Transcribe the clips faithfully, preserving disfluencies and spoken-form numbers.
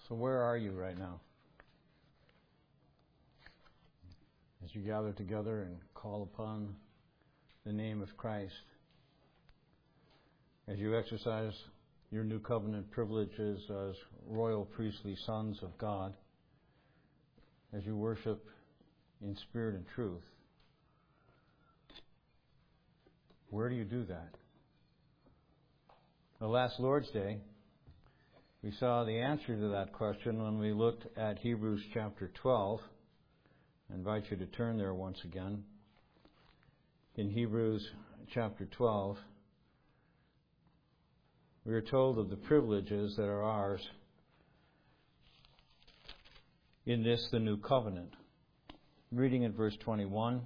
So where are you right now? As you gather together and call upon the name of Christ, as you exercise your new covenant privileges as royal priestly sons of God, as you worship in spirit and truth, where do you do that? The last Lord's Day, we saw the answer to that question when we looked at Hebrews chapter twelve. I invite you to turn there once again. In Hebrews chapter twelve, we are told of the privileges that are ours in this, the new covenant. Reading at verse twenty-one.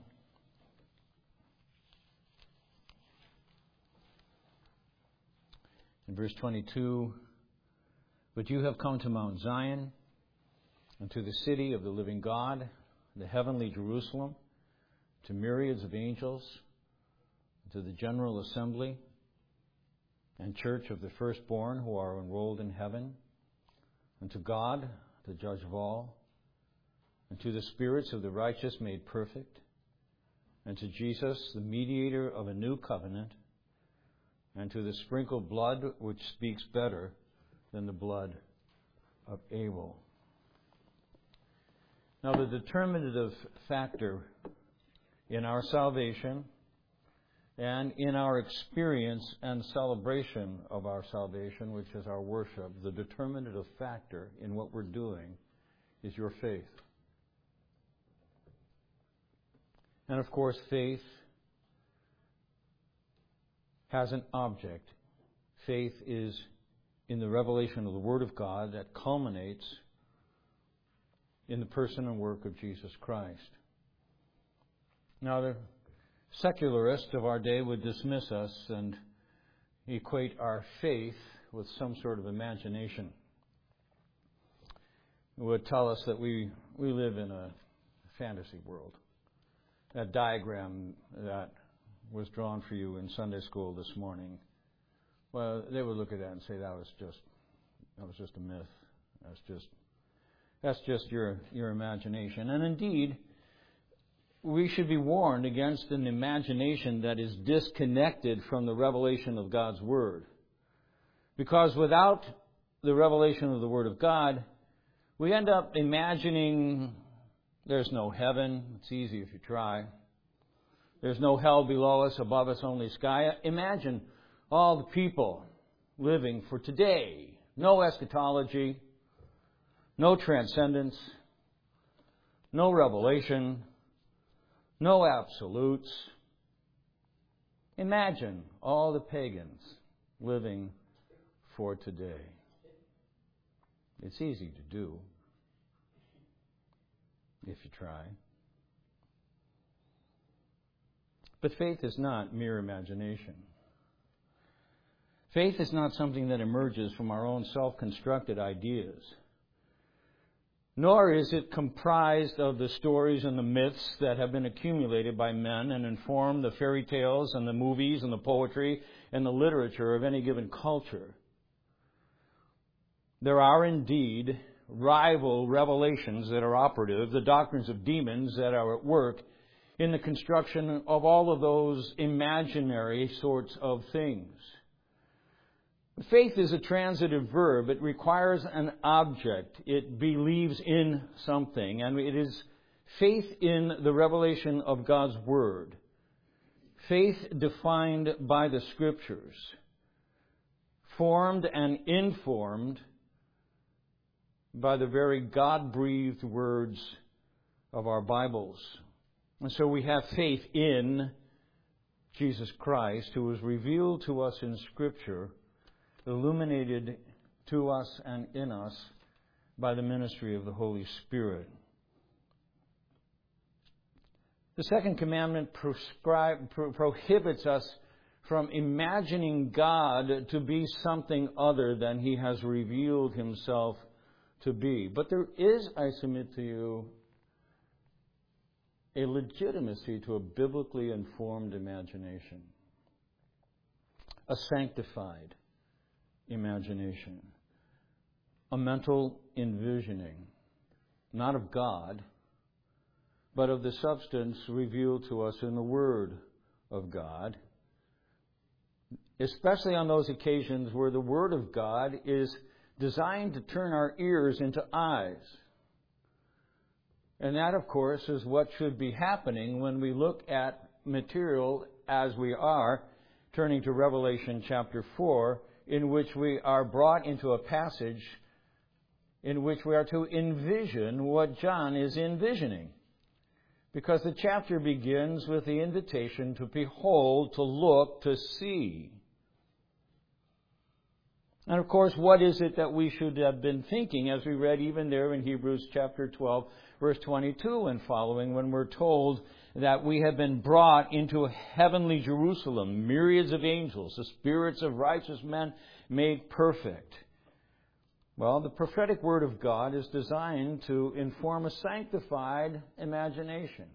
In verse twenty-two, but you have come to Mount Zion, and to the city of the living God, the heavenly Jerusalem, to myriads of angels, to the general assembly and church of the firstborn who are enrolled in heaven, and to God, the judge of all, and to the spirits of the righteous made perfect, and to Jesus, the mediator of a new covenant, and to the sprinkled blood which speaks better than the blood of Abel. Now, the determinative factor in our salvation and in our experience and celebration of our salvation, which is our worship, the determinative factor in what we're doing is your faith. And of course, faith has an object. Faith is in the revelation of the Word of God that culminates in the person and work of Jesus Christ. Now, the secularists of our day would dismiss us and equate our faith with some sort of imagination. It would tell us that we, we live in a fantasy world. That diagram that was drawn for you in Sunday school this morning, well, they would look at that and say that was just that was just a myth. That's just that's just your your imagination. And indeed, we should be warned against an imagination that is disconnected from the revelation of God's Word. Because without the revelation of the Word of God, we end up imagining there's no heaven. It's easy if you try. There's no hell below us, above us only sky. Imagine all the people living for today. No eschatology, no transcendence, no revelation, no absolutes. Imagine all the pagans living for today. It's easy to do if you try. But faith is not mere imagination. Faith is not something that emerges from our own self-constructed ideas. Nor is it comprised of the stories and the myths that have been accumulated by men and inform the fairy tales and the movies and the poetry and the literature of any given culture. There are indeed rival revelations that are operative, the doctrines of demons that are at work in the construction of all of those imaginary sorts of things. Faith is a transitive verb. It requires an object. It believes in something. And it is faith in the revelation of God's Word. Faith defined by the Scriptures. Formed and informed by the very God-breathed words of our Bibles. And so we have faith in Jesus Christ, who was revealed to us in Scripture, illuminated to us and in us by the ministry of the Holy Spirit. The second commandment prescribe, pro- prohibits us from imagining God to be something other than He has revealed Himself to be. But there is, I submit to you, a legitimacy to a biblically informed imagination, a sanctified imagination. a mental envisioning, not of God, but of the substance revealed to us in the Word of God, especially on those occasions where the Word of God is designed to turn our ears into eyes. And that, of course, is what should be happening when we look at material as we are, turning to Revelation chapter four, in which we are brought into a passage in which we are to envision what John is envisioning. Because the chapter begins with the invitation to behold, to look, to see. And of course, what is it that we should have been thinking, as we read even there in Hebrews chapter twelve, verse twenty-two and following, when we're told that we have been brought into a heavenly Jerusalem, myriads of angels, the spirits of righteous men made perfect. Well, the prophetic word of God is designed to inform a sanctified imagination.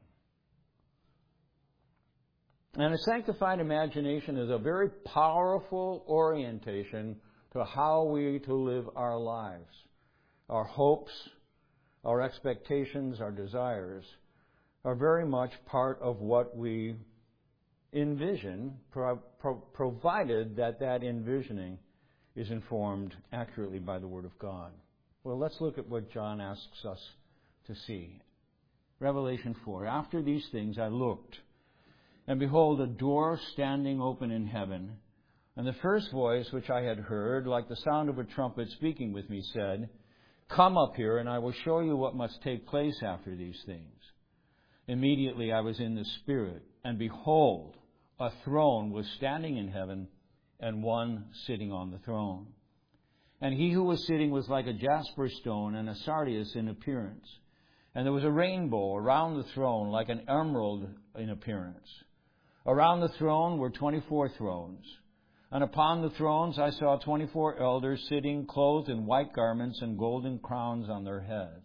And a sanctified imagination is a very powerful orientation to how we to live our lives. Our hopes, our expectations, our desires are very much part of what we envision, pro- pro- provided that that envisioning is informed accurately by the Word of God. Well, let's look at what John asks us to see. Revelation four. After these things I looked, and behold, a door standing open in heaven. And the first voice which I had heard, like the sound of a trumpet speaking with me, said, "Come up here, and I will show you what must take place after these things." Immediately I was in the Spirit, and behold, a throne was standing in heaven, and one sitting on the throne. And he who was sitting was like a jasper stone and a sardius in appearance. And there was a rainbow around the throne, like an emerald in appearance. Around the throne were twenty-four thrones. And upon the thrones I saw twenty-four elders sitting, clothed in white garments and golden crowns on their heads.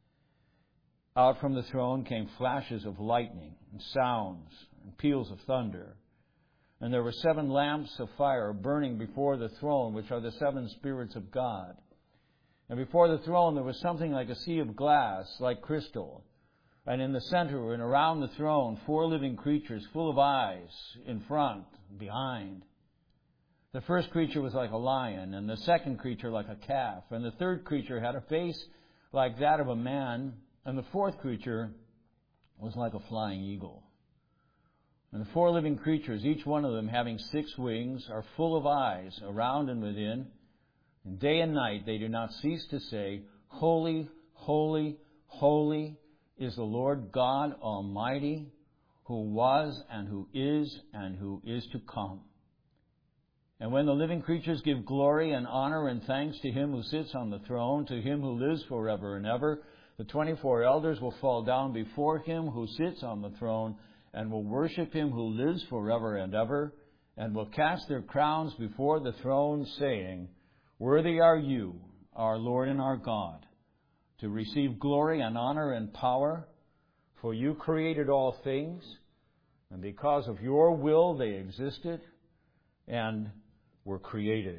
Out from the throne came flashes of lightning and sounds and peals of thunder. And there were seven lamps of fire burning before the throne, which are the seven spirits of God. And before the throne there was something like a sea of glass, like crystal. And in the center and around the throne, four living creatures full of eyes, in front, behind. The first creature was like a lion, and the second creature like a calf, and the third creature had a face like that of a man, and the fourth creature was like a flying eagle. And the four living creatures, each one of them having six wings, are full of eyes around and within, and day and night they do not cease to say, "Holy, holy, holy is the Lord God Almighty, who was and who is and who is to come." And when the living creatures give glory and honor and thanks to Him who sits on the throne, to Him who lives forever and ever, the twenty-four elders will fall down before Him who sits on the throne and will worship Him who lives forever and ever, and will cast their crowns before the throne, saying, "Worthy are you, our Lord and our God, to receive glory and honor and power, for you created all things, and because of your will they existed and were created."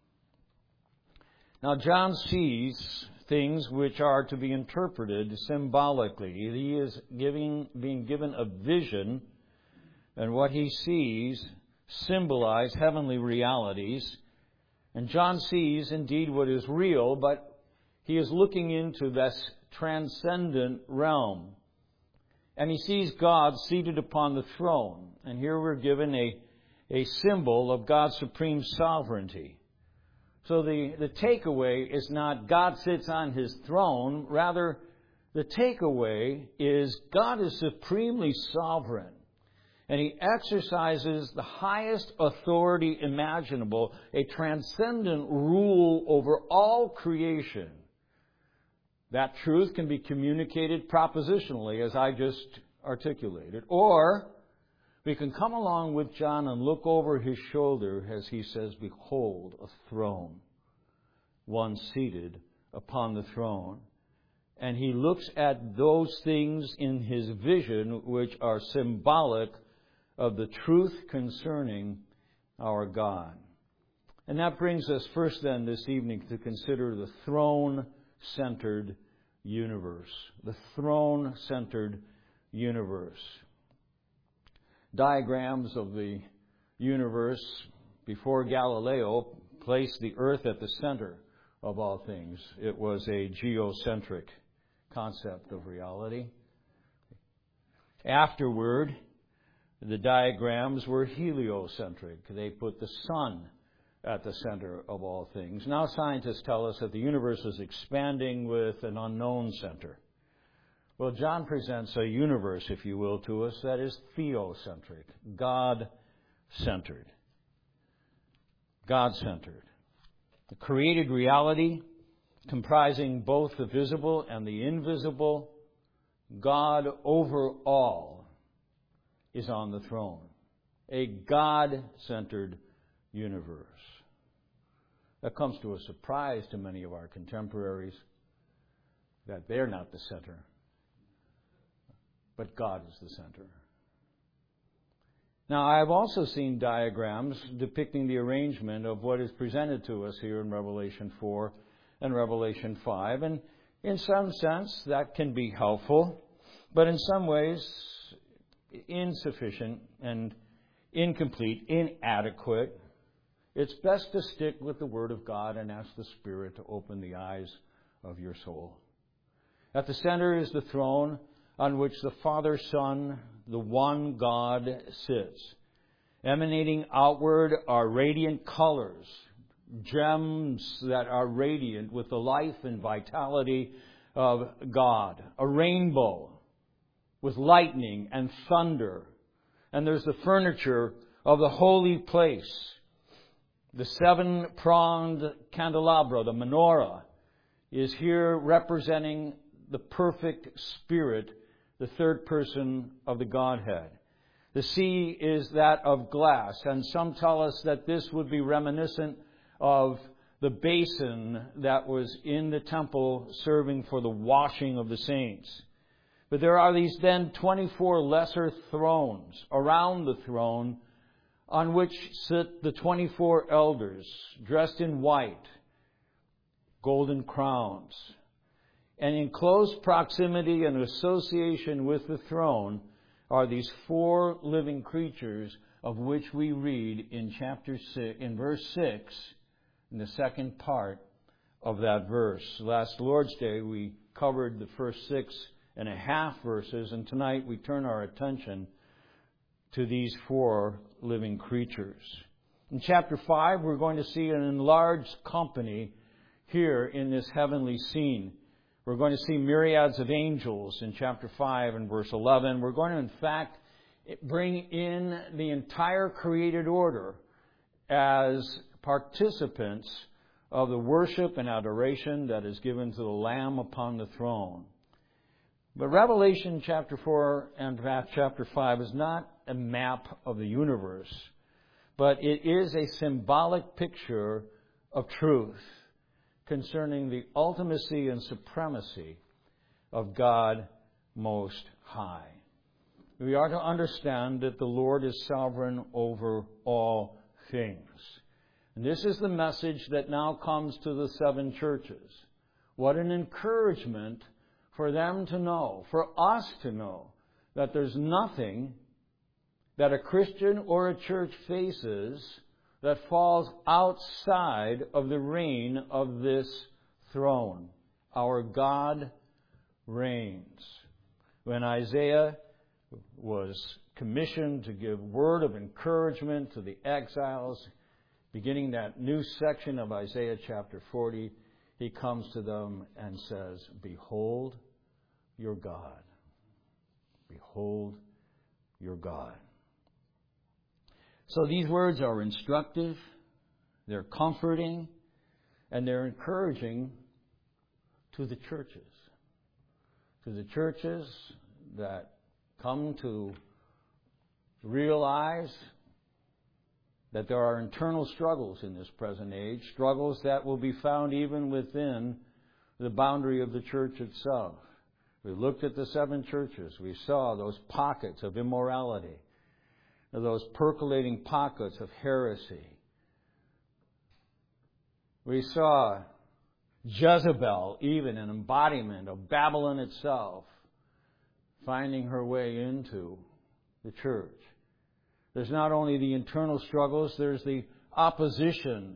Now John sees things which are to be interpreted symbolically. He is giving, being given a vision, and what he sees symbolize heavenly realities. And John sees indeed what is real, but he is looking into this transcendent realm. And he sees God seated upon the throne. And here we're given a a symbol of God's supreme sovereignty. So the, the takeaway is not God sits on His throne. Rather, the takeaway is God is supremely sovereign. And He exercises the highest authority imaginable, a transcendent rule over all creation. That truth can be communicated propositionally, as I just articulated, or we can come along with John and look over his shoulder as he says, "Behold, a throne, one seated upon the throne." And he looks at those things in his vision which are symbolic of the truth concerning our God. And that brings us first then this evening to consider the throne-centered universe. The throne-centered universe. Diagrams of the universe before Galileo placed the earth at the center of all things. It was a geocentric concept of reality. Afterward, the diagrams were heliocentric. They put the sun at the center of all things. Now scientists tell us that the universe is expanding with an unknown center. Well, John presents a universe, if you will, to us that is theocentric, God-centered. God-centered. The created reality, comprising both the visible and the invisible, God over all is on the throne. A God-centered universe. That comes to a surprise to many of our contemporaries that they're not the center, but God is the center. Now, I've also seen diagrams depicting the arrangement of what is presented to us here in Revelation four and Revelation five, and in some sense that can be helpful, but in some ways insufficient and incomplete, inadequate. It's best to stick with the Word of God and ask the Spirit to open the eyes of your soul. At the center is the throne on which the Father, Son, the one God sits. Emanating outward are radiant colors, gems that are radiant with the life and vitality of God. A rainbow with lightning and thunder. And there's the furniture of the holy place. The seven-pronged candelabra, the menorah, is here representing the perfect Spirit, the third person of the Godhead. The sea is that of glass, and some tell us that this would be reminiscent of the basin that was in the temple serving for the washing of the saints. But there are these then twenty-four lesser thrones around the throne on which sit the twenty-four elders dressed in white, golden crowns. And in close proximity and association with the throne are these four living creatures of which we read in chapter six, in verse six, in the second part of that verse. Last Lord's Day we covered the first six and a half verses, and tonight we turn our attention to these four living creatures. In chapter five, we're going to see an enlarged company here in this heavenly scene. We're going to see myriads of angels in chapter five and verse eleven. We're going to, in fact, bring in the entire created order as participants of the worship and adoration that is given to the Lamb upon the throne. But Revelation chapter four and chapter five is not a map of the universe, but it is a symbolic picture of truth concerning the ultimacy and supremacy of God Most High. We are to understand that the Lord is sovereign over all things. And this is the message that now comes to the seven churches. What an encouragement for them to know, for us to know, that there's nothing that a Christian or a church faces that falls outside of the reign of this throne. Our God reigns. When Isaiah was commissioned to give word of encouragement to the exiles, beginning that new section of Isaiah chapter forty, he comes to them and says, "Behold your God. Behold your God." So these words are instructive, they're comforting, and they're encouraging to the churches. To the churches that come to realize that there are internal struggles in this present age, struggles that will be found even within the boundary of the church itself. We looked at the seven churches. We saw those pockets of immorality, those percolating pockets of heresy, We saw Jezebel, even an embodiment of Babylon itself, finding her way into the church. There's not only the internal struggles, there's the opposition.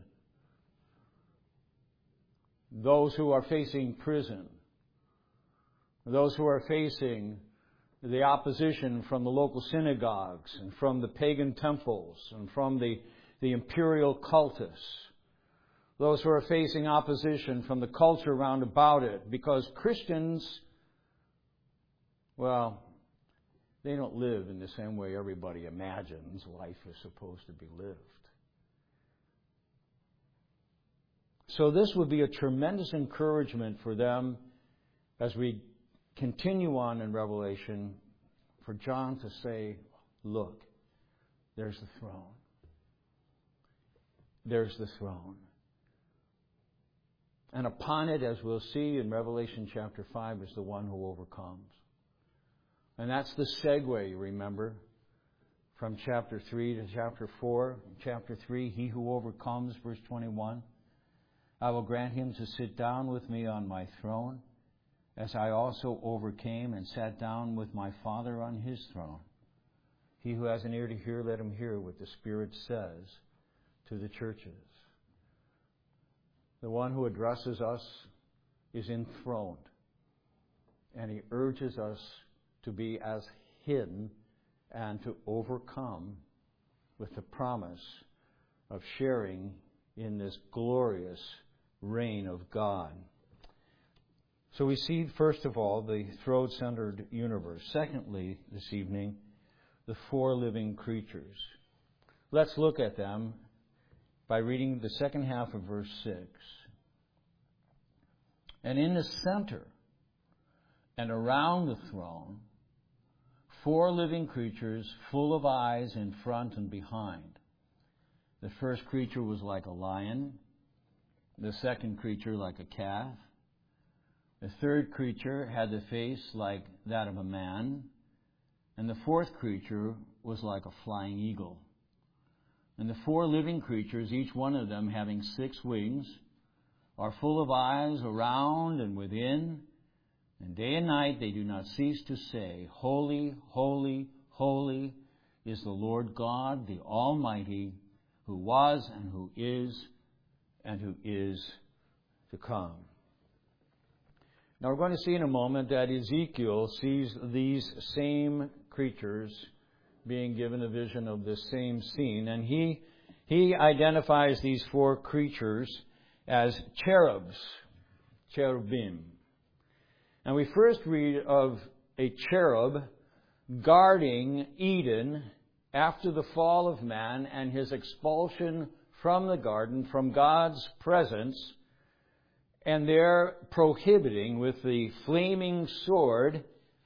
Those who are facing prison, those who are facing the opposition from the local synagogues and from the pagan temples and from the, the imperial cultists. Those who are facing opposition from the culture round about it, because Christians, well, they don't live in the same way everybody imagines life is supposed to be lived. So this would be a tremendous encouragement for them as we continue on in Revelation, for John to say, look, there's the throne. There's the throne. And upon it, as we'll see in Revelation chapter five, is the one who overcomes. And that's the segue, you remember, from chapter three to chapter four. Chapter three, he who overcomes, verse twenty-one, I will grant him to sit down with me on my throne, as I also overcame and sat down with my Father on his throne. He who has an ear to hear, let him hear what the Spirit says to the churches. The one who addresses us is enthroned, and he urges us to be as hidden and to overcome with the promise of sharing in this glorious reign of God. So we see, first of all, the throne-centered universe. Secondly, this evening, the four living creatures. Let's look at them by reading the second half of verse six. And in the center and around the throne, four living creatures full of eyes in front and behind. The first creature was like a lion, the second creature like a calf, the third creature had the face like that of a man, and the fourth creature was like a flying eagle. And the four living creatures, each one of them having six wings, are full of eyes around and within, and day and night they do not cease to say, Holy, holy, holy is the Lord God, the Almighty, who was and who is and who is to come. Now we're going to see in a moment that Ezekiel sees these same creatures being given a vision of this same scene, and he he identifies these four creatures as cherubs, cherubim. And we first read of a cherub guarding Eden after the fall of man and his expulsion from the garden, from God's presence, and they're prohibiting with the flaming sword,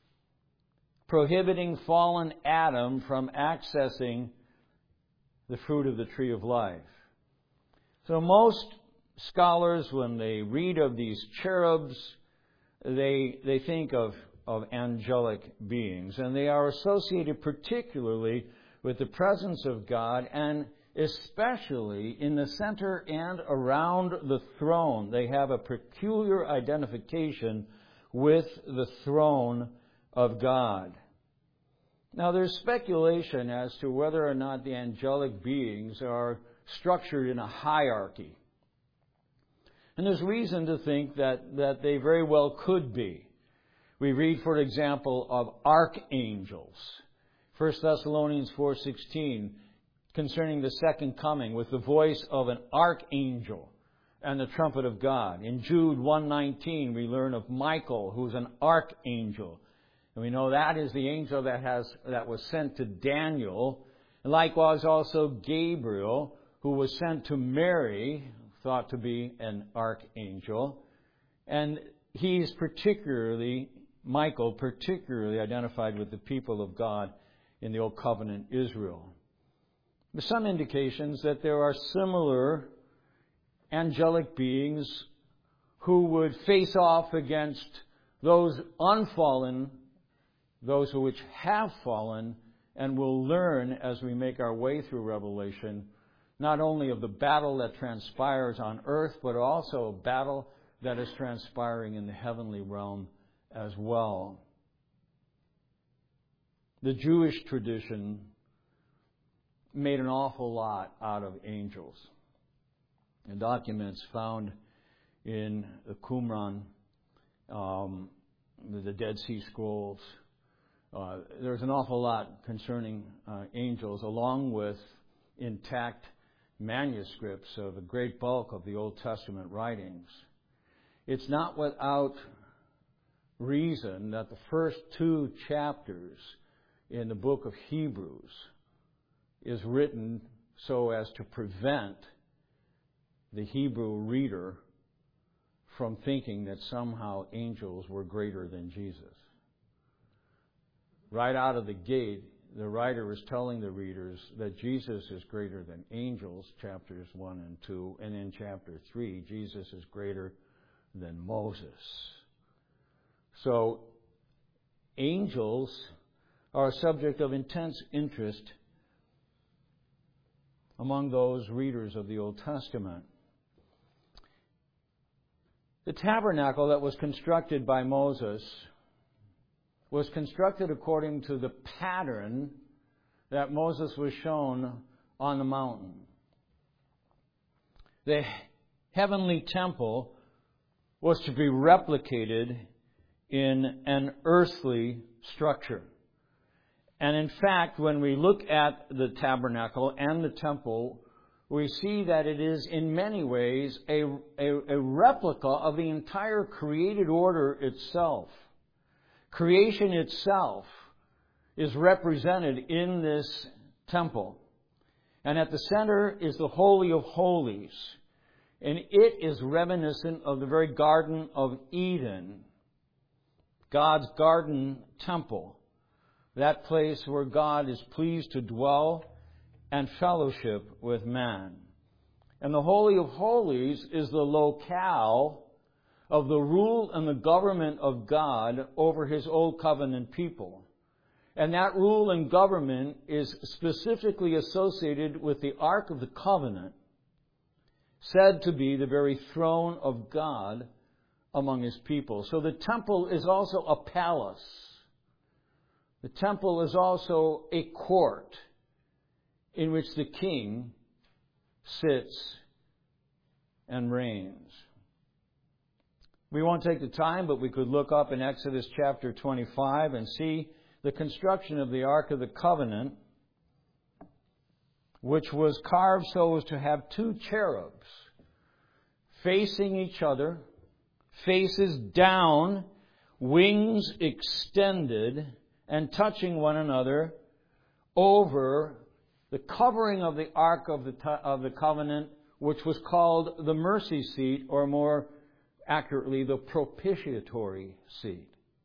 prohibiting fallen Adam from accessing the fruit of the tree of life. So most scholars, when they read of these cherubs, they they think of, of angelic beings, and they are associated particularly with the presence of God, and especially in the center and around the throne. They have a peculiar identification with the throne of God. Now, there's speculation as to whether or not the angelic beings are structured in a hierarchy. And there's reason to think that, that they very well could be. We read, for example, of archangels. First Thessalonians four sixteen, concerning the second coming, with the voice of an archangel and the trumpet of God. In Jude one nineteen, we learn of Michael, who's an archangel. And we know that is the angel that has that was sent to Daniel. And likewise also Gabriel, who was sent to Mary, thought to be an archangel. And he's particularly, Michael, particularly identified with the people of God in the Old Covenant Israel. There's some indications that there are similar angelic beings who would face off against those unfallen, those who which have fallen, and will learn as we make our way through Revelation not only of the battle that transpires on earth, but also a battle that is transpiring in the heavenly realm as well. The Jewish tradition made an awful lot out of angels. The documents found in the Qumran, um, the Dead Sea Scrolls, uh, there's an awful lot concerning uh, angels, along with intact manuscripts of a great bulk of the Old Testament writings. It's not without reason that the first two chapters in the book of Hebrews is written so as to prevent the Hebrew reader from thinking that somehow angels were greater than Jesus. Right out of the gate, the writer is telling the readers that Jesus is greater than angels, chapters one and two, and in chapter three, Jesus is greater than Moses. So, angels are a subject of intense interest among those readers of the Old Testament. The tabernacle that was constructed by Moses was constructed according to the pattern that Moses was shown on the mountain. The heavenly temple was to be replicated in an earthly structure. And in fact, when we look at the tabernacle and the temple, we see that it is in many ways a, a, a replica of the entire created order itself. Creation itself is represented in this temple. And at the center is the Holy of Holies. And it is reminiscent of the very Garden of Eden, God's garden temple. That place where God is pleased to dwell and fellowship with man. And the Holy of Holies is the locale of the rule and the government of God over His Old Covenant people. And that rule and government is specifically associated with the Ark of the Covenant, said to be the very throne of God among His people. So the temple is also a palace. The temple is also a court in which the king sits and reigns. We won't take the time, but we could look up in Exodus chapter twenty-five and see the construction of the Ark of the Covenant, which was carved so as to have two cherubs facing each other, faces down, wings extended, and touching one another over the covering of the Ark of the, of the Covenant, which was called the mercy seat, or more accurately, the propitiatory seat.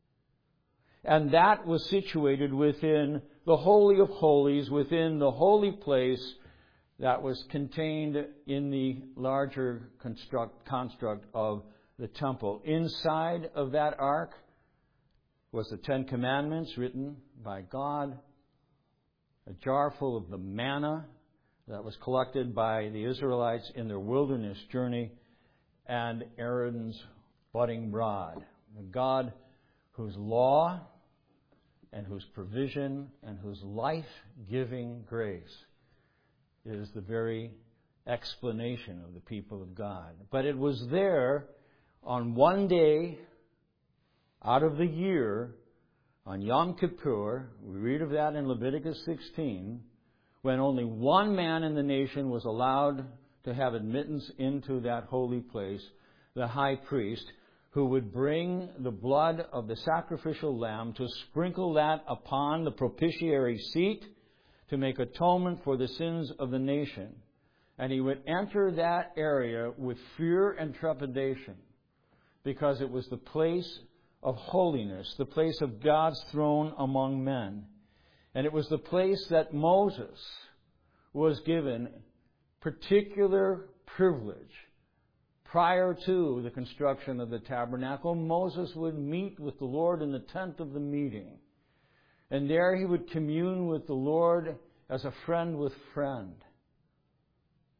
And that was situated within the Holy of Holies, within the holy place that was contained in the larger construct, construct of the temple. Inside of that ark was the Ten Commandments written by God, a jar full of the manna that was collected by the Israelites in their wilderness journey, and Aaron's budding rod. A God whose law and whose provision and whose life-giving grace is the very explanation of the people of God. But it was there on one day out of the year, on Yom Kippur, we read of that in Leviticus sixteen, when only one man in the nation was allowed to have admittance into that holy place, the high priest, who would bring the blood of the sacrificial lamb to sprinkle that upon the propitiatory seat to make atonement for the sins of the nation. And he would enter that area with fear and trepidation, because it was the place of holiness, the place of God's throne among men. And it was the place that Moses was given particular privilege. Prior to the construction of the tabernacle, Moses would meet with the Lord in the tent of the meeting. And there he would commune with the Lord as a friend with friend.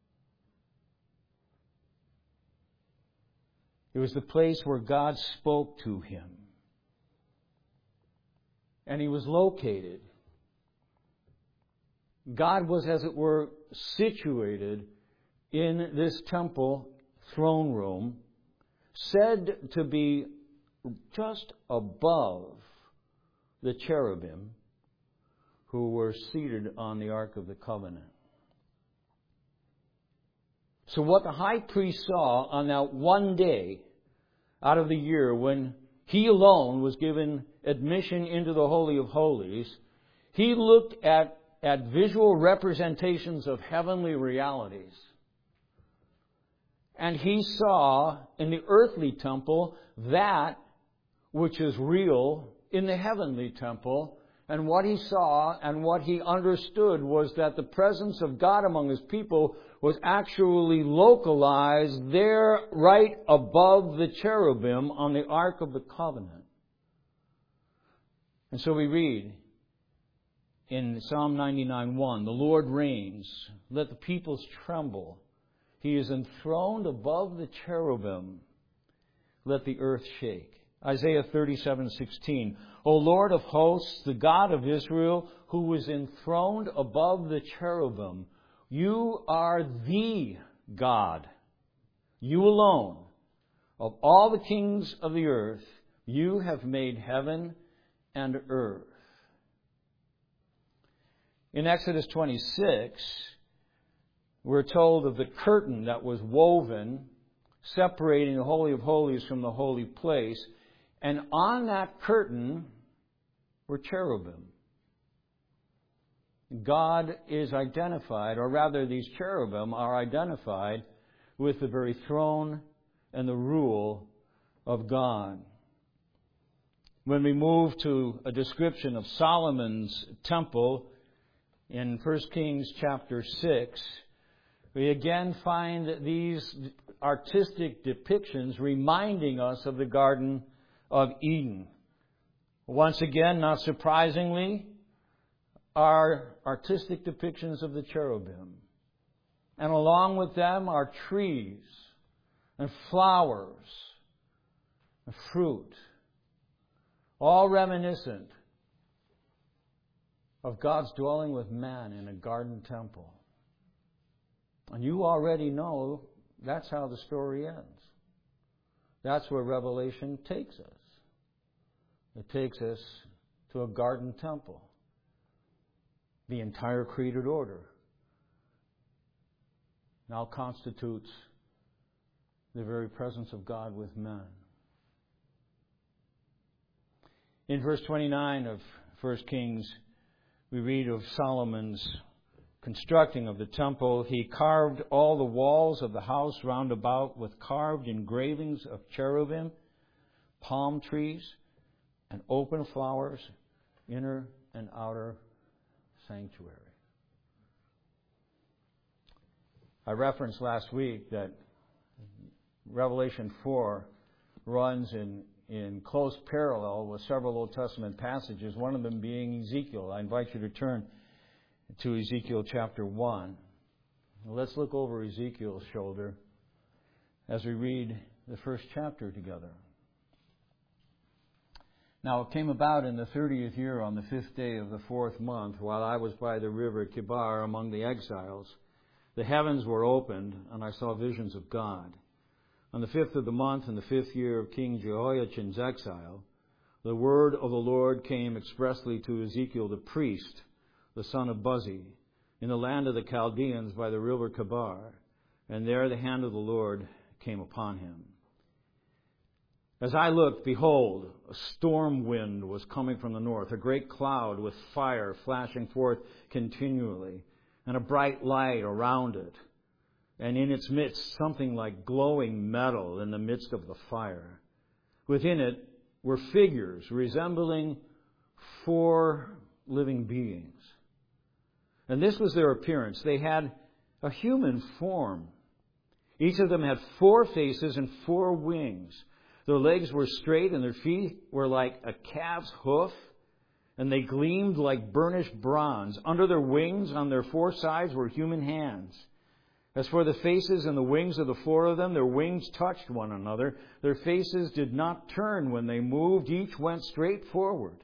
It was the place where God spoke to him. And he was located. God was, as it were, situated in this temple throne room, said to be just above the cherubim who were seated on the Ark of the Covenant. So what the high priest saw on that one day out of the year when he alone was given admission into the Holy of Holies, he looked at, at visual representations of heavenly realities. And he saw in the earthly temple that which is real in the heavenly temple. And what he saw and what he understood was that the presence of God among his people was actually localized there right above the cherubim on the Ark of the Covenant. And so we read in Psalm ninety-nine one, the Lord reigns, let the peoples tremble. He is enthroned above the cherubim, let the earth shake. Isaiah thirty-seven sixteen, O Lord of hosts, the God of Israel, who is enthroned above the cherubim, you are the God. You alone, of all the kings of the earth, you have made heaven and earth. In Exodus twenty-six, we're told of the curtain that was woven, separating the Holy of Holies from the holy place. And on that curtain were cherubim. God is identified, or rather these cherubim are identified with the very throne and the rule of God. When we move to a description of Solomon's temple in First Kings chapter six, we again find these artistic depictions reminding us of the Garden of Eden. Once again, not surprisingly, are artistic depictions of the cherubim. And along with them are trees and flowers and fruit, all reminiscent of God's dwelling with man in a garden temple. And you already know that's how the story ends. That's where Revelation takes us. It takes us to a garden temple. The entire created order now constitutes the very presence of God with men. In verse twenty-nine of First Kings, we read of Solomon's constructing of the temple. He carved all the walls of the house round about with carved engravings of cherubim, palm trees, and open flowers, inner and outer sanctuary. I referenced last week that Revelation four runs in, in close parallel with several Old Testament passages, one of them being Ezekiel. I invite you to turn to Ezekiel chapter one. Let's look over Ezekiel's shoulder as we read the first chapter together. Now it came about in the thirtieth year on the fifth day of the fourth month, while I was by the river Kibar among the exiles, the heavens were opened, and I saw visions of God. On the fifth of the month, in the fifth year of King Jehoiachin's exile, the word of the Lord came expressly to Ezekiel the priest, the son of Buzi, in the land of the Chaldeans by the river Kibar, and there the hand of the Lord came upon him. As I looked, behold, a storm wind was coming from the north, a great cloud with fire flashing forth continually, and a bright light around it, and in its midst something like glowing metal in the midst of the fire. Within it were figures resembling four living beings. And this was their appearance. They had a human form. Each of them had four faces and four wings. Their legs were straight and their feet were like a calf's hoof, and they gleamed like burnished bronze. Under their wings, on their four sides, were human hands. As for the faces and the wings of the four of them, their wings touched one another. Their faces did not turn when they moved. Each went straight forward.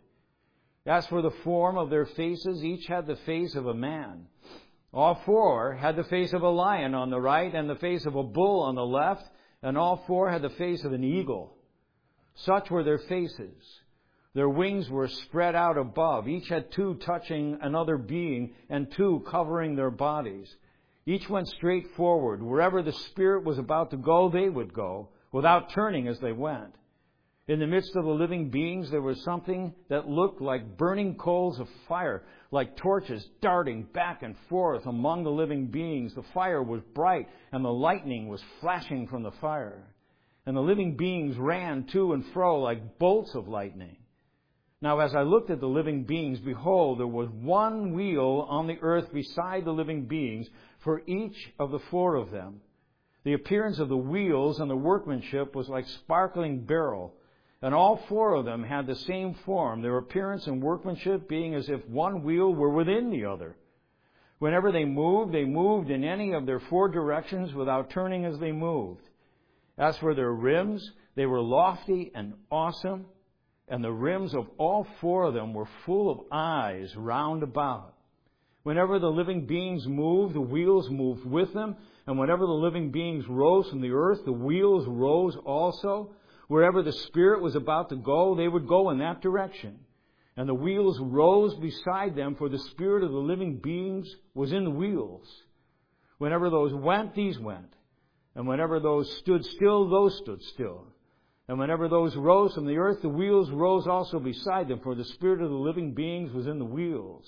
As for the form of their faces, each had the face of a man. All four had the face of a lion on the right and the face of a bull on the left, and all four had the face of an eagle. Such were their faces. Their wings were spread out above. Each had two touching another being and two covering their bodies. Each went straight forward. Wherever the Spirit was about to go, they would go, without turning as they went. In the midst of the living beings, there was something that looked like burning coals of fire, like torches darting back and forth among the living beings. The fire was bright, and the lightning was flashing from the fire. And the living beings ran to and fro like bolts of lightning. Now, as I looked at the living beings, behold, there was one wheel on the earth beside the living beings for each of the four of them. The appearance of the wheels and the workmanship was like sparkling beryl, and all four of them had the same form, their appearance and workmanship being as if one wheel were within the other. Whenever they moved, they moved in any of their four directions without turning as they moved. As for their rims, they were lofty and awesome, and the rims of all four of them were full of eyes round about. Whenever the living beings moved, the wheels moved with them, and whenever the living beings rose from the earth, the wheels rose also. Wherever the Spirit was about to go, they would go in that direction. And the wheels rose beside them, for the Spirit of the living beings was in the wheels. Whenever those went, these went. And whenever those stood still, those stood still. And whenever those rose from the earth, the wheels rose also beside them, for the Spirit of the living beings was in the wheels.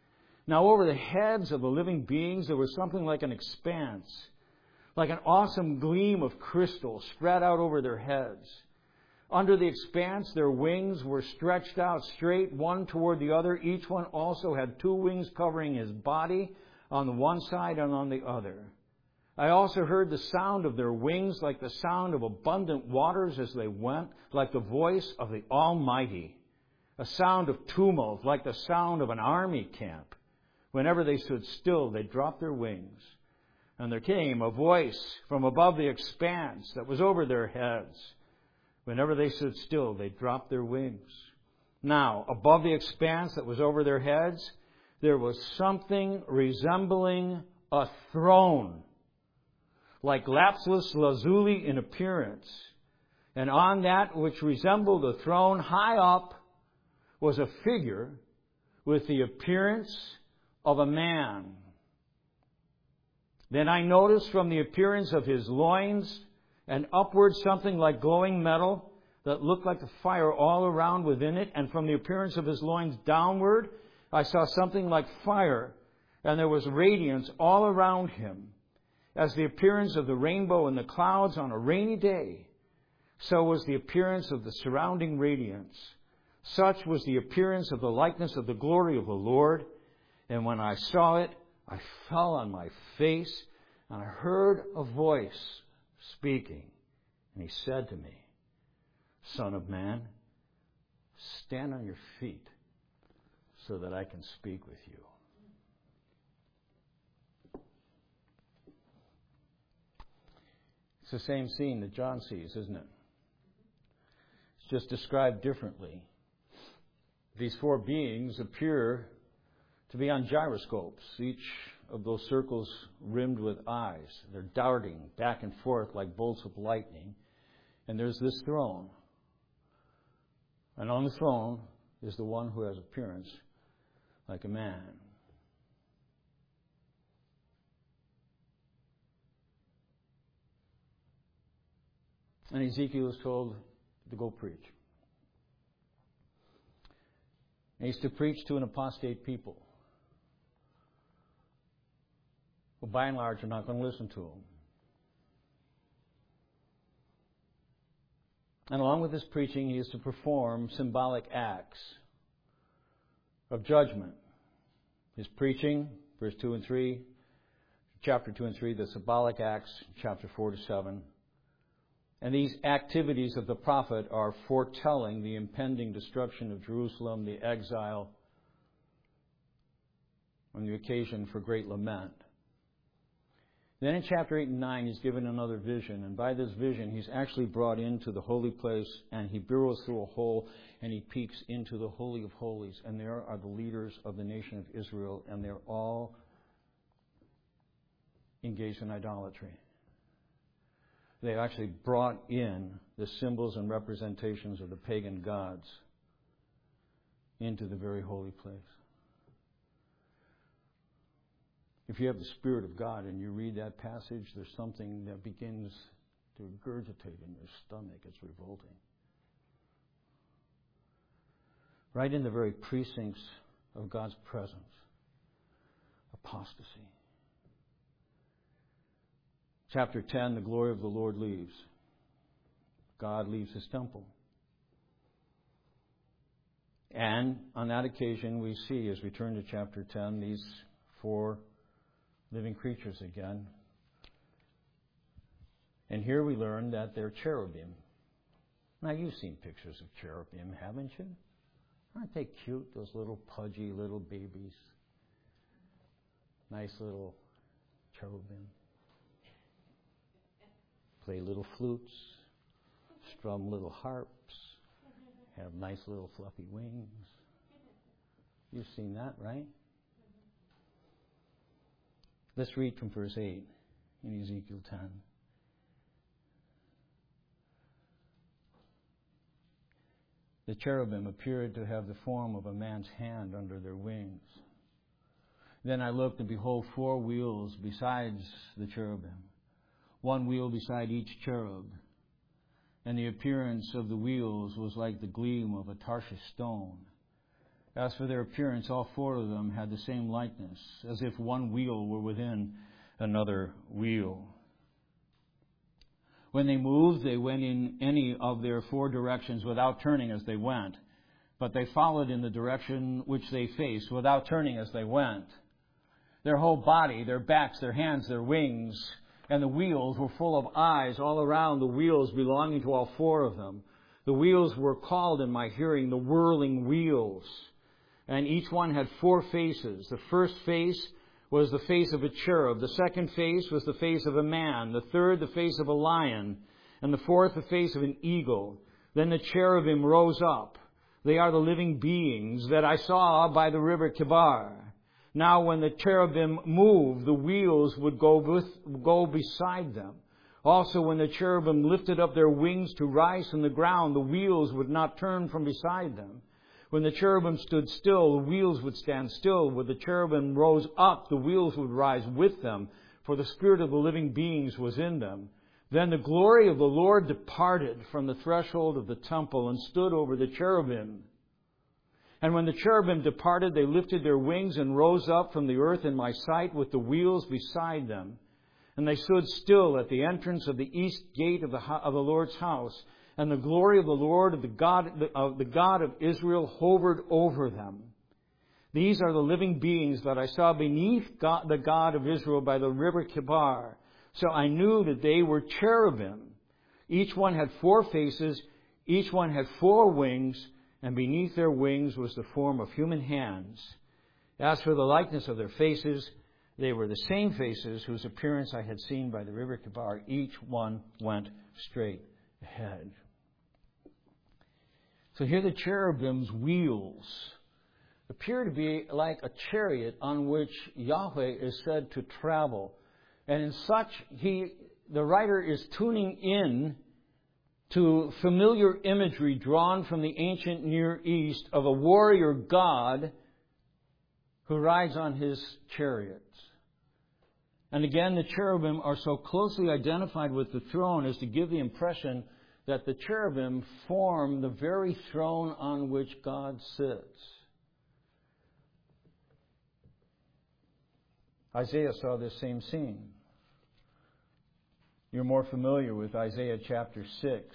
Now over the heads of the living beings there was something like an expanse, like an awesome gleam of crystal spread out over their heads. Under the expanse their wings were stretched out straight, one toward the other. Each one also had two wings covering his body on the one side and on the other. I also heard the sound of their wings like the sound of abundant waters as they went, like the voice of the Almighty. A sound of tumult, like the sound of an army camp. Whenever they stood still, they dropped their wings. And there came a voice from above the expanse that was over their heads. Whenever they stood still, they dropped their wings. Now, above the expanse that was over their heads, there was something resembling a throne, like lapis lazuli in appearance. And on that which resembled a throne, high up, was a figure with the appearance of a man. Then I noticed from the appearance of his loins and upward something like glowing metal that looked like the fire all around within it. And from the appearance of his loins downward, I saw something like fire, and there was radiance all around him, as the appearance of the rainbow in the clouds on a rainy day. So was the appearance of the surrounding radiance. Such was the appearance of the likeness of the glory of the Lord. And when I saw it, I fell on my face, and I heard a voice speaking. And he said to me, Son of man, stand on your feet so that I can speak with you. It's the same scene that John sees, isn't it? It's just described differently. These four beings appear to be on gyroscopes, each of those circles rimmed with eyes. They're darting back and forth like bolts of lightning. And there's this throne. And on the throne is the one who has appearance like a man. And Ezekiel is told to go preach. And he's to preach to an apostate people, who by and large are not going to listen to him. And along with his preaching, he is to perform symbolic acts of judgment. His preaching, verse two and three, chapter two and three, the symbolic acts, chapter four to seven. And these activities of the prophet are foretelling the impending destruction of Jerusalem, the exile, and the occasion for great lament. Then in chapter eight and nine, he's given another vision. And by this vision, he's actually brought into the holy place, and he burrows through a hole, and he peeks into the Holy of Holies. And there are the leaders of the nation of Israel, and they're all engaged in idolatry. They actually brought in the symbols and representations of the pagan gods into the very holy place. If you have the Spirit of God and you read that passage, there's something that begins to regurgitate in your stomach. It's revolting. Right in the very precincts of God's presence. Apostasy. Chapter ten, the glory of the Lord leaves. God leaves His temple. And on that occasion we see, as we turn to chapter ten, these four living creatures again. And here we learn that they're cherubim. Now you've seen pictures of cherubim, haven't you? Aren't they cute, those little pudgy little babies? Nice little cherubim. Play little flutes, strum little harps, have nice little fluffy wings. You've seen that, right? Let's read from verse eight in Ezekiel ten. The cherubim appeared to have the form of a man's hand under their wings. Then I looked, and behold, four wheels besides the cherubim, one wheel beside each cherub. And the appearance of the wheels was like the gleam of a Tarshish stone. As for their appearance, all four of them had the same likeness, as if one wheel were within another wheel. When they moved, they went in any of their four directions without turning as they went. But they followed in the direction which they faced without turning as they went. Their whole body, their backs, their hands, their wings, and the wheels were full of eyes all around the wheels belonging to all four of them. The wheels were called in my hearing the whirling wheels. And each one had four faces. The first face was the face of a cherub. The second face was the face of a man. The third, the face of a lion. And the fourth, the face of an eagle. Then the cherubim rose up. They are the living beings that I saw by the river Kibar. Now when the cherubim moved, the wheels would go with, go beside them. Also when the cherubim lifted up their wings to rise from the ground, the wheels would not turn from beside them. When the cherubim stood still, the wheels would stand still. When the cherubim rose up, the wheels would rise with them, for the spirit of the living beings was in them. Then the glory of the Lord departed from the threshold of the temple and stood over the cherubim. And when the cherubim departed, they lifted their wings and rose up from the earth in my sight with the wheels beside them. And they stood still at the entrance of the east gate of the, of the Lord's house. And the glory of the Lord, of the God of the God of Israel, hovered over them. These are the living beings that I saw beneath God, the God of Israel by the river Kibar. So I knew that they were cherubim. Each one had four faces, each one had four wings, and beneath their wings was the form of human hands. As for the likeness of their faces, they were the same faces whose appearance I had seen by the river Kibar. Each one went straight ahead. So here the cherubim's wheels appear to be like a chariot on which Yahweh is said to travel. And in such, he, the writer is tuning in to familiar imagery drawn from the ancient Near East of a warrior god who rides on his chariots. And again, the cherubim are so closely identified with the throne as to give the impression that the cherubim form the very throne on which God sits. Isaiah saw this same scene. You're more familiar with Isaiah chapter six.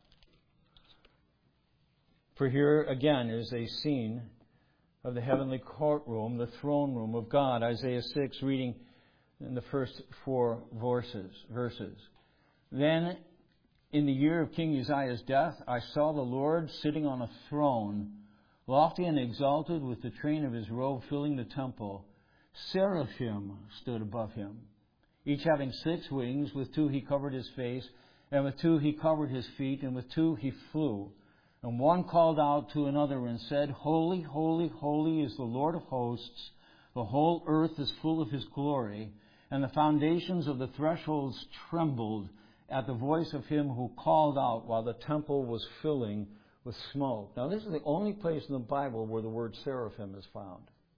For here again is a scene of the heavenly courtroom, the throne room of God. Isaiah six, reading in the first four verses. verses. Then, in the year of King Uzziah's death, I saw the Lord sitting on a throne, lofty and exalted, with the train of his robe filling the temple. Seraphim stood above him. each having six wings. With two he covered his face, and with two he covered his feet, and with two he flew. And one called out to another and said, Holy, holy, holy is the Lord of hosts. The whole earth is full of His glory. And the foundations of the thresholds trembled at the voice of Him who called out while the temple was filling with smoke. Now, this is the only place in the Bible where the word seraphim is found.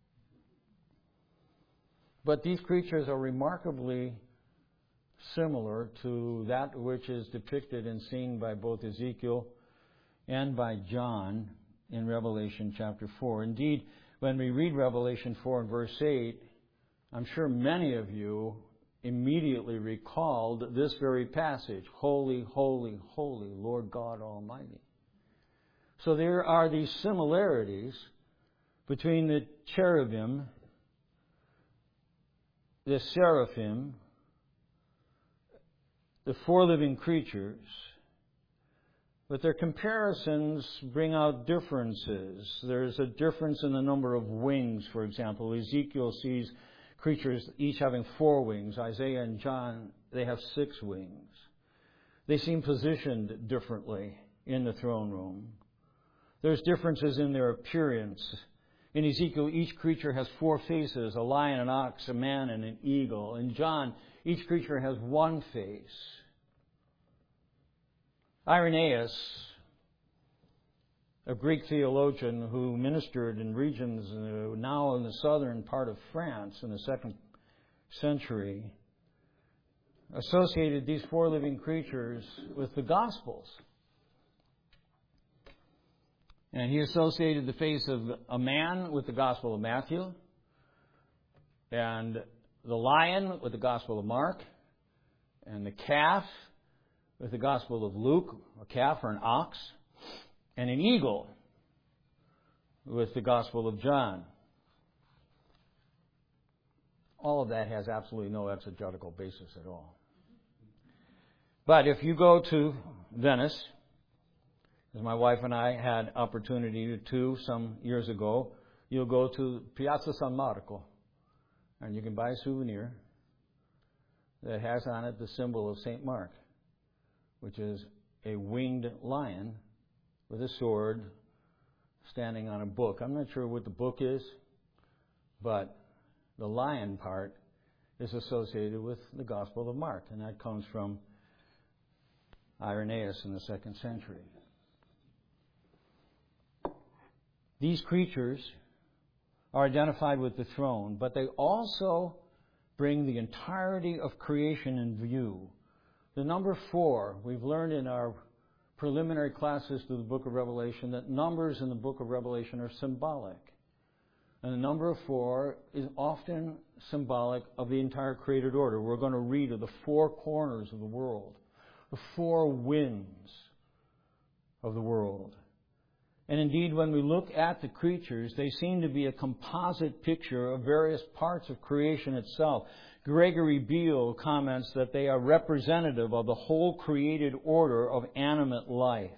But these creatures are remarkably similar to that which is depicted and seen by both Ezekiel and by John in Revelation chapter four. Indeed, when we read Revelation four and verse eight, I'm sure many of you immediately recalled this very passage, Holy, holy, holy, Lord God Almighty. So there are these similarities between the cherubim, the seraphim, the four living creatures, but their comparisons bring out differences. There's a difference in the number of wings, for example. Ezekiel sees creatures each having four wings. Isaiah and John, they have six wings. They seem positioned differently in the throne room. There's differences in their appearance. In Ezekiel, each creature has four faces, a lion, an ox, a man, and an eagle. In John, each creature has one face. Irenaeus, a Greek theologian who ministered in regions now in the southern part of France in the second century, associated these four living creatures with the Gospels. And he associated the face of a man with the Gospel of Matthew, and the lion with the Gospel of Mark, and the calf with the Gospel of Luke, a calf or an ox, and an eagle with the Gospel of John. All of that has absolutely no exegetical basis at all. But if you go to Venice, as my wife and I had opportunity to some years ago, you'll go to Piazza San Marco, and you can buy a souvenir that has on it the symbol of Saint Mark, which is a winged lion with a sword standing on a book. I'm not sure what the book is, but the lion part is associated with the Gospel of Mark, and that comes from Irenaeus in the second century. These creatures are identified with the throne, but they also bring the entirety of creation in view. The number four, we've learned in our preliminary classes to the book of Revelation that numbers in the book of Revelation are symbolic. And the number of four is often symbolic of the entire created order. We're going to read of the four corners of the world, the four winds of the world. And indeed, when we look at the creatures, they seem to be a composite picture of various parts of creation itself. Gregory Beale comments that they are representative of the whole created order of animate life.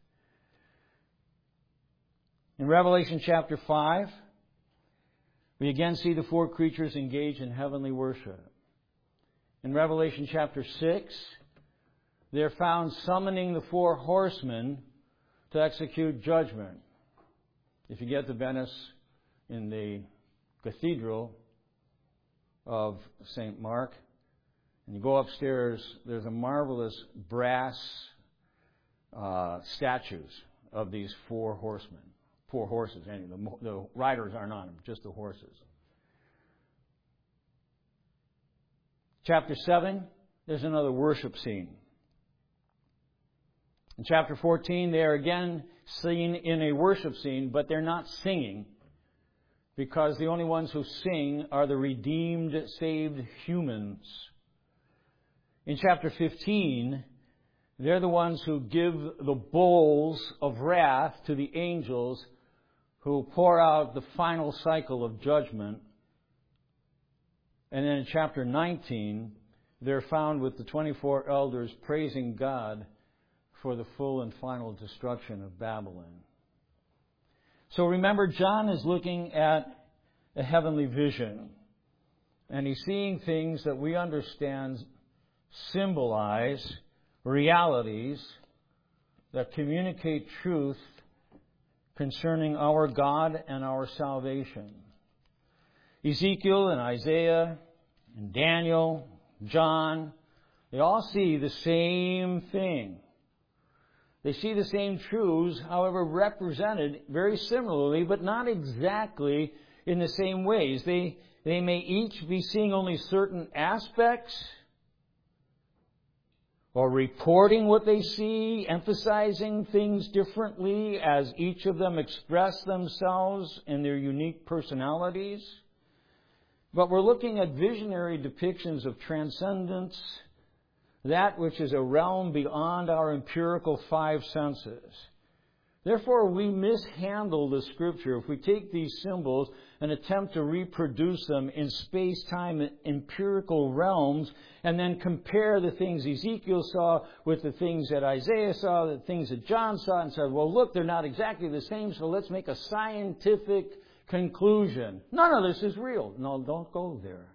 In Revelation chapter five, we again see the four creatures engaged in heavenly worship. In Revelation chapter six, they're found summoning the four horsemen to execute judgment. If you get to Venice, in the cathedral of Saint Mark, and you go upstairs, there's a marvelous brass uh, statues of these four horsemen. Four horses, anyway. The, the riders aren't on them, just the horses. Chapter seven, there's another worship scene. In chapter fourteen, they are again seen in a worship scene, but they're not singing, because the only ones who sing are the redeemed, saved humans. In chapter fifteen, they're the ones who give the bowls of wrath to the angels who pour out the final cycle of judgment. And then in chapter nineteen, they're found with the twenty-four elders praising God for the full and final destruction of Babylon. So remember, John is looking at a heavenly vision. And he's seeing things that we understand symbolize realities that communicate truth concerning our God and our salvation. Ezekiel and Isaiah and Daniel, John, they all see the same thing. They see the same truths, however, represented very similarly, but not exactly in the same ways. They, they may each be seeing only certain aspects, or reporting what they see, emphasizing things differently as each of them express themselves in their unique personalities. But we're looking at visionary depictions of transcendence, that which is a realm beyond our empirical five senses. Therefore, we mishandle the Scripture if we take these symbols and attempt to reproduce them in space-time empirical realms and then compare the things Ezekiel saw with the things that Isaiah saw, the things that John saw, and said, well, look, they're not exactly the same, so let's make a scientific conclusion. None of this is real. No, don't go there.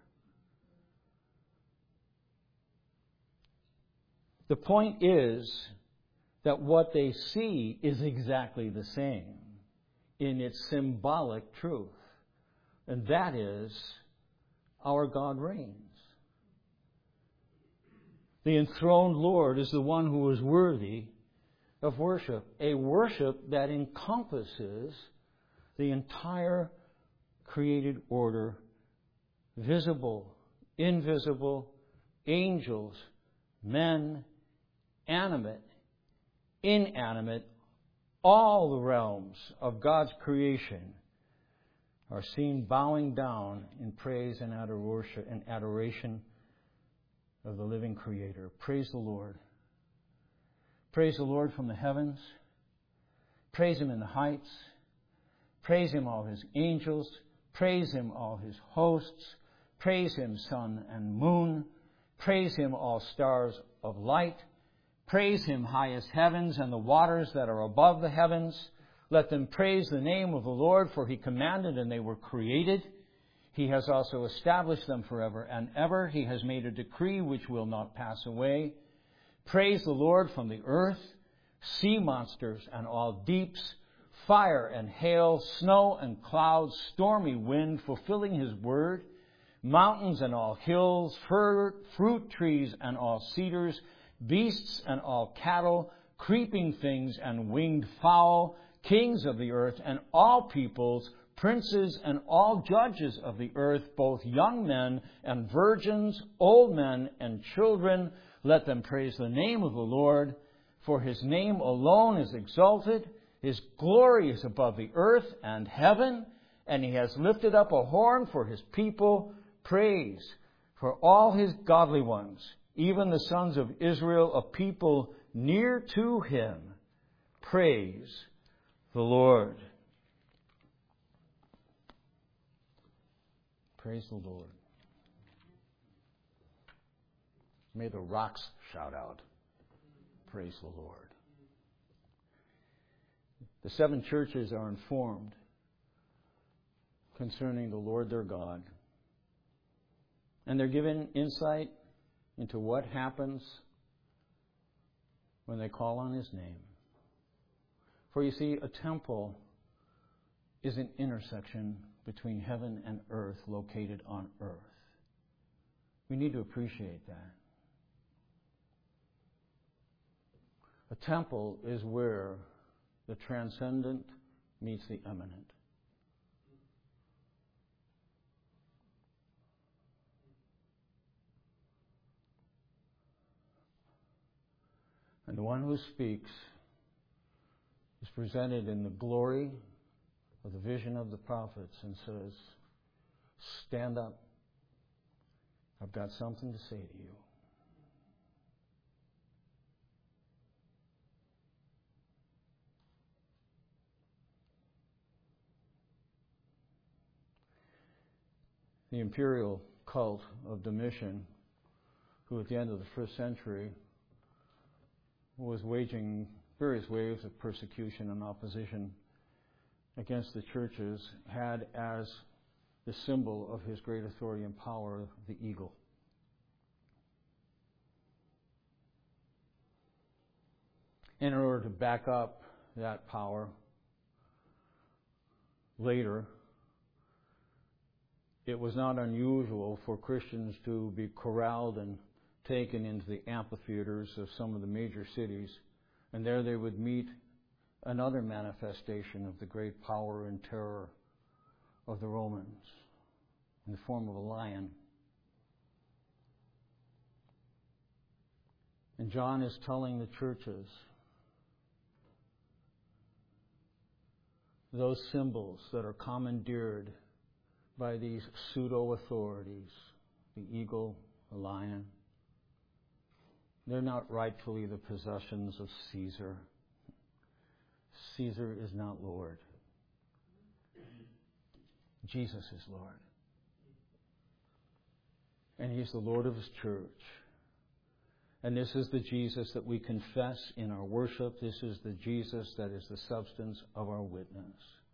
The point is that what they see is exactly the same in its symbolic truth. And that is, our God reigns. The enthroned Lord is the one who is worthy of worship. A worship that encompasses the entire created order, visible, invisible, angels, men, animate, inanimate, all the realms of God's creation are seen bowing down in praise and adoration of the living Creator. Praise the Lord. Praise the Lord from the heavens. Praise Him in the heights. Praise Him, all His angels. Praise Him, all His hosts. Praise Him, sun and moon. Praise Him, all stars of light. Praise Him, highest heavens and the waters that are above the heavens. Let them praise the name of the Lord, for He commanded and they were created. He has also established them forever and ever. He has made a decree which will not pass away. Praise the Lord from the earth, sea monsters and all deeps, fire and hail, snow and clouds, stormy wind, fulfilling His word, mountains and all hills, fruit trees and all cedars, beasts and all cattle, creeping things and winged fowl, kings of the earth and all peoples, princes and all judges of the earth, both young men and virgins, old men and children. Let them praise the name of the Lord, for His name alone is exalted. His glory is above the earth and heaven, and He has lifted up a horn for His people. Praise for all His godly ones, even the sons of Israel, a people near to Him. Praise the Lord. Praise the Lord. May the rocks shout out, praise the Lord. The seven churches are informed concerning the Lord their God. And they're given insight into what happens when they call on His name. For you see, a temple is an intersection between heaven and earth located on earth. We need to appreciate that. A temple is where the transcendent meets the immanent. And the one who speaks is presented in the glory of the vision of the prophets and says, stand up. I've got something to say to you. The imperial cult of Domitian, who at the end of the first century was waging various waves of persecution and opposition against the churches, had as the symbol of his great authority and power, the eagle. In order to back up that power, later, it was not unusual for Christians to be corralled and taken into the amphitheaters of some of the major cities, and there they would meet another manifestation of the great power and terror of the Romans in the form of a lion. And John is telling the churches, those symbols that are commandeered by these pseudo-authorities, the eagle, the lion, they're not rightfully the possessions of Caesar. Caesar is not Lord. Jesus is Lord. And He's the Lord of His church. And this is the Jesus that we confess in our worship. This is the Jesus that is the substance of our witness.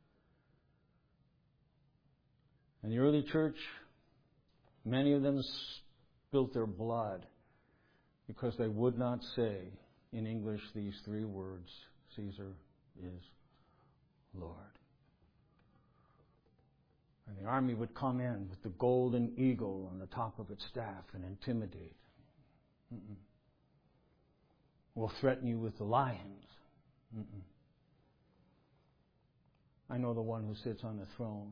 And the early church, many of them spilt their blood because they would not say in English these three words, Caesar is Lord. And the army would come in with the golden eagle on the top of its staff and intimidate. Mm-mm. We'll threaten you with the lions. Mm-mm. I know the one who sits on the throne.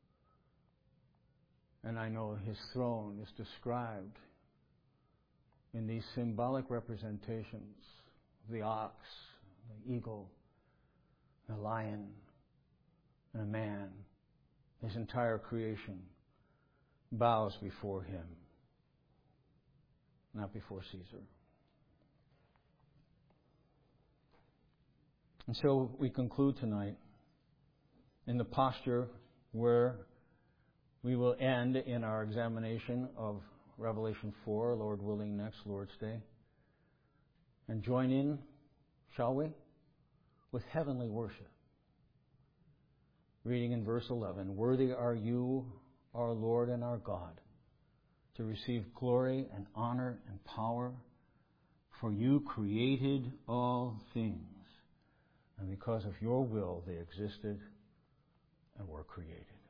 And I know his throne is described in these symbolic representations of the ox, the eagle, the lion, and a man. His entire creation bows before him, not before Caesar. And so we conclude tonight in the posture where we will end in our examination of Revelation four, Lord willing, next Lord's Day. And join in, shall we, with heavenly worship. Reading in verse eleven, worthy are you, our Lord and our God, to receive glory and honor and power, for you created all things, and because of your will they existed and were created.